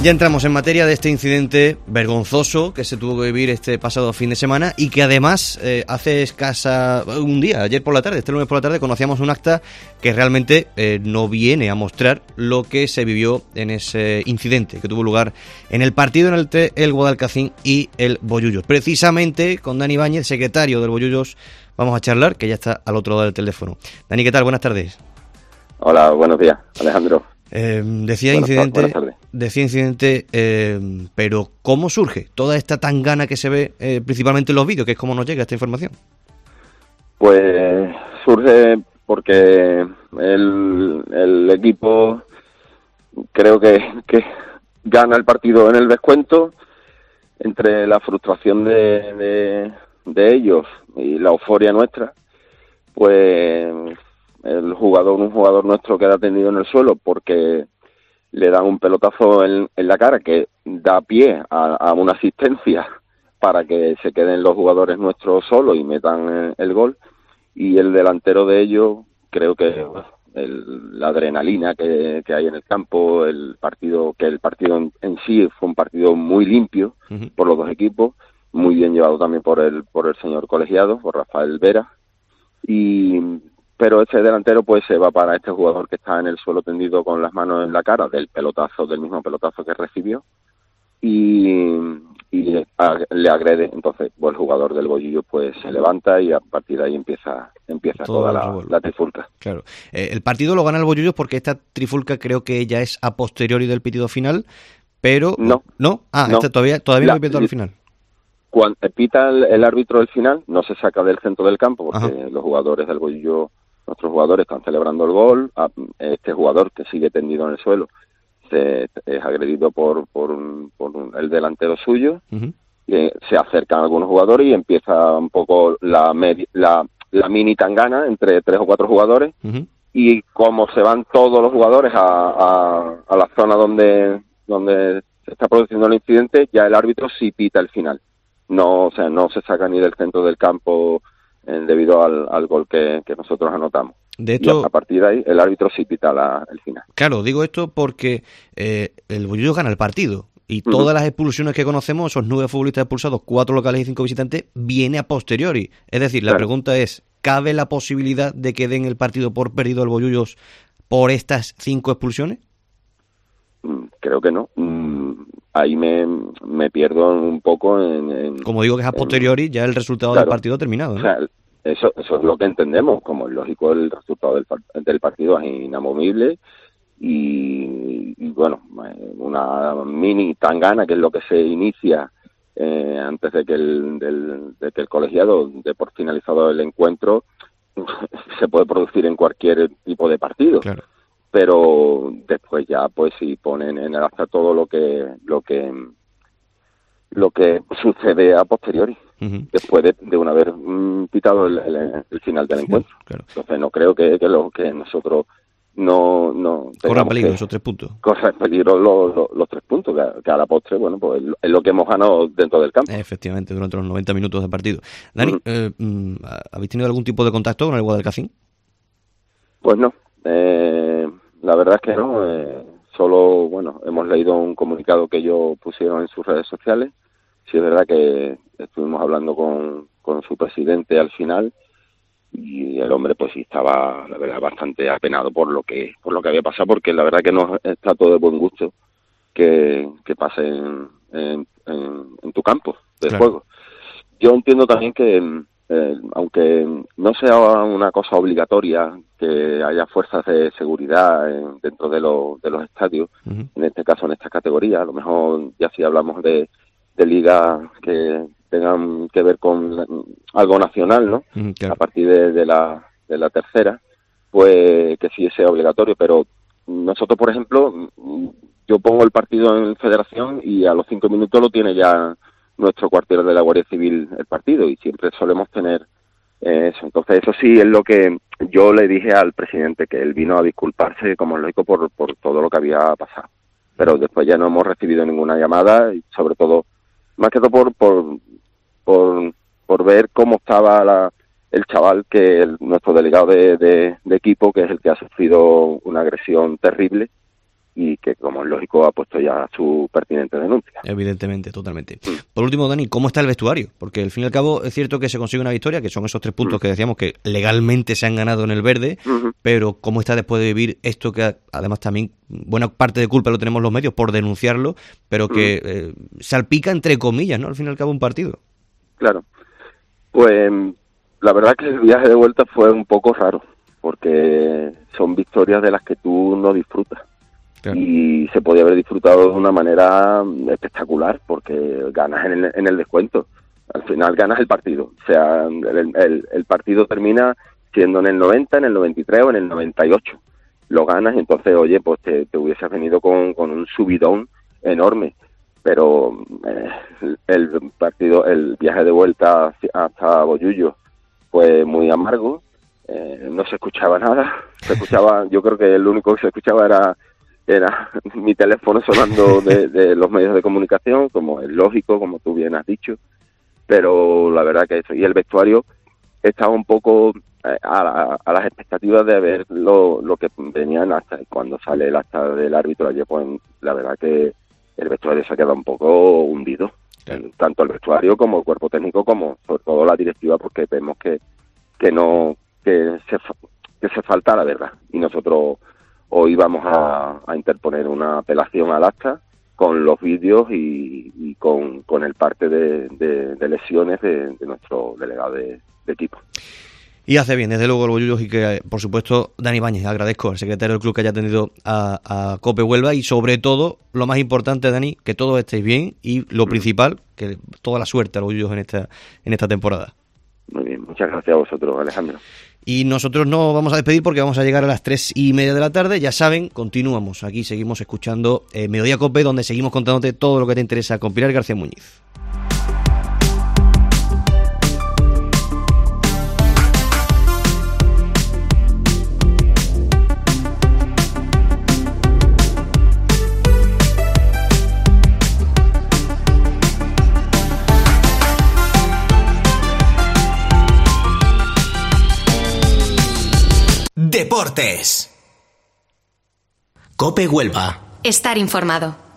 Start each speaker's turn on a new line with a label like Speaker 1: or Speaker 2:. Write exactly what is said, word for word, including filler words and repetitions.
Speaker 1: Ya entramos en materia de este incidente vergonzoso que se tuvo que vivir este pasado fin de semana y que además eh, hace escasa un día, ayer por la tarde, este lunes por la tarde, conocíamos un acta que realmente eh, no viene a mostrar lo que se vivió en ese incidente que tuvo lugar en el partido entre el Guadalcacín y el Bollullos. Precisamente con Dani Báñez, secretario del Bollullos, vamos a charlar, que ya está al otro lado del teléfono. Dani, ¿qué tal? Buenas tardes.
Speaker 2: Hola, buenos días, Alejandro.
Speaker 1: Eh, decía
Speaker 2: buenas
Speaker 1: incidente,
Speaker 2: tardes.
Speaker 1: decía incidente, eh, pero ¿cómo surge toda esta tangana que se ve eh, principalmente en los vídeos, que es como nos llega esta información?
Speaker 2: Pues surge porque el, el equipo creo que, que gana el partido en el descuento, entre la frustración de, de, de ellos y la euforia nuestra, pues el jugador, un jugador nuestro queda tendido en el suelo porque le dan un pelotazo en, en la cara que da pie a, a una asistencia para que se queden los jugadores nuestros solos y metan el gol, y el delantero de ellos, creo que el, la adrenalina que, que hay en el campo, el partido, que el partido en, en sí fue un partido muy limpio uh-huh. por los dos equipos, muy bien llevado también por el, por el señor colegiado, por Rafael Vera, y pero ese delantero pues se va para este jugador que está en el suelo tendido con las manos en la cara del pelotazo, del mismo pelotazo que recibió, y, y le, a, le agrede. Entonces pues, el jugador del Bollullos pues se levanta y a partir de ahí empieza empieza Todo toda la, la trifulca.
Speaker 1: Claro. Eh, el partido lo gana el Bollullos porque esta trifulca creo que ya es a posteriori del pitido final, pero...
Speaker 2: No.
Speaker 1: ¿No? Ah,
Speaker 2: no.
Speaker 1: Esta todavía, todavía la, no hay pitido al final.
Speaker 2: Cuando pita el, el árbitro del final, no se saca del centro del campo porque Ajá. los jugadores del Bollullos, nuestros jugadores están celebrando el gol. Este jugador que sigue tendido en el suelo se, es agredido por, por, por el delantero suyo. Uh-huh. Y se acercan algunos jugadores y empieza un poco la, la, la mini tangana entre tres o cuatro jugadores. Uh-huh. Y como se van todos los jugadores a, a, a la zona donde, donde se está produciendo el incidente, ya el árbitro sí pita el final. No, o sea, no se saca ni del centro del campo eh, debido al, al gol que, que nosotros anotamos.
Speaker 1: De hecho,
Speaker 2: y a partir de ahí el árbitro sí pita la, el final.
Speaker 1: Claro, digo esto porque eh, el Bollullos gana el partido y uh-huh. todas las expulsiones que conocemos, esos nueve futbolistas expulsados, cuatro locales y cinco visitantes, viene a posteriori. Es decir, la claro. pregunta es, ¿cabe la posibilidad de que den el partido por perdido el Bollullos por estas cinco expulsiones?
Speaker 2: Creo que no. Ahí me, me pierdo un poco en, en...
Speaker 1: Como digo que es a posteriori, en, ya el resultado claro, del partido ha terminado, ¿no?
Speaker 2: O sea, eso, eso es lo que entendemos. Como es lógico, el resultado del, del partido es inamovible y, y, bueno, una mini tangana, que es lo que se inicia eh, antes de que, el, del, de que el colegiado dé por finalizado el encuentro, se puede producir en cualquier tipo de partido. Claro. Pero después ya pues si ponen en el acta todo lo que lo que lo que sucede a posteriori uh-huh. después de, de una vez mm, pitado el, el, el final del encuentro. Claro. Entonces no creo que, que lo que nosotros no no
Speaker 1: corran peligro esos tres puntos
Speaker 2: corran peligro los, los, los tres puntos que, que a la postre bueno pues es lo que hemos ganado dentro del campo.
Speaker 1: Efectivamente, durante los noventa minutos de partido. Dani, uh-huh. eh, ¿habéis tenido algún tipo de contacto con el Guadalcacín?
Speaker 2: Pues no. Eh, la verdad es que no, eh, solo, bueno, hemos leído un comunicado que ellos pusieron en sus redes sociales. Sí es verdad que estuvimos hablando con, con su presidente al final y el hombre pues sí estaba, la verdad, bastante apenado por lo que por lo que había pasado, porque la verdad que no está todo de buen gusto que, que pase en, en, en, en tu campo de claro. juego. Yo entiendo también que Eh, aunque no sea una cosa obligatoria que haya fuerzas de seguridad en, dentro de, lo, de los estadios, uh-huh. en este caso en esta categoría, a lo mejor ya si hablamos de, de ligas que tengan que ver con la, algo nacional, ¿no? Uh-huh, claro. A partir de, de, la, de la tercera, pues que sí sea obligatorio, pero nosotros, por ejemplo, yo pongo el partido en federación y a los cinco minutos lo tiene ya nuestro cuartel de la Guardia Civil el partido y siempre solemos tener eh, eso. Entonces eso sí es lo que yo le dije al presidente, que él vino a disculparse como es lógico por, por todo lo que había pasado, pero después ya no hemos recibido ninguna llamada y sobre todo, más que todo por por por, por ver cómo estaba la, el chaval, que el, nuestro delegado de, de, de equipo, que es el que ha sufrido una agresión terrible y que, como es lógico, ha puesto ya su pertinente denuncia.
Speaker 1: Evidentemente, totalmente. Mm. Por último, Dani, ¿cómo está el vestuario? Porque al fin y al cabo es cierto que se consigue una victoria, que son esos tres puntos mm. que decíamos que legalmente se han ganado en el verde, uh-huh. pero ¿cómo está después de vivir esto que además también buena parte de culpa lo tenemos los medios por denunciarlo, pero que uh-huh. eh, salpica entre comillas, ¿no? Al fin y al cabo un partido.
Speaker 2: Claro. Pues la verdad que el viaje de vuelta fue un poco raro, porque son victorias de las que tú no disfrutas. Claro. Y se podía haber disfrutado de una manera espectacular, porque ganas en el, en el descuento. Al final ganas el partido. O sea, el, el, el partido termina siendo en el noventa, en el noventa y tres o en el noventa y ocho. Lo ganas y entonces, oye, pues te, te hubieses venido con, con un subidón enorme. Pero eh, el partido, el viaje de vuelta hasta Bollullo fue muy amargo. Eh, no se escuchaba nada. Se escuchaba, yo creo que el único que se escuchaba era era mi teléfono sonando de, de los medios de comunicación, como es lógico, como tú bien has dicho, pero la verdad que eso, y el vestuario estaba un poco eh, a, la, a las expectativas de ver lo, lo que venían hasta cuando sale el acta del árbitro ayer, pues la verdad que el vestuario se ha quedado un poco hundido, claro. Tanto el vestuario como el cuerpo técnico, como sobre todo la directiva, porque vemos que que no que se que se falta la verdad, y nosotros hoy vamos a, a interponer una apelación al acta con los vídeos y, y con, con el parte de, de, de lesiones de, de nuestro delegado de, de equipo.
Speaker 1: Y hace bien, desde luego, el Bollullo, y que, por supuesto, Dani Báñez, agradezco al secretario del club que haya atendido a, a COPE Huelva y, sobre todo, lo más importante, Dani, que todos estéis bien y, lo mm. principal, que toda la suerte a los Bollullos en esta, en esta temporada.
Speaker 2: Muy bien, muchas gracias a vosotros, Alejandro.
Speaker 1: Y nosotros nos vamos a despedir porque vamos a llegar a las tres y media de la tarde. Ya saben, continuamos aquí, seguimos escuchando eh, Mediodía Cope, donde seguimos contándote todo lo que te interesa con Pilar García Muñiz.
Speaker 3: Deportes. COPE Huelva.
Speaker 4: Estar informado.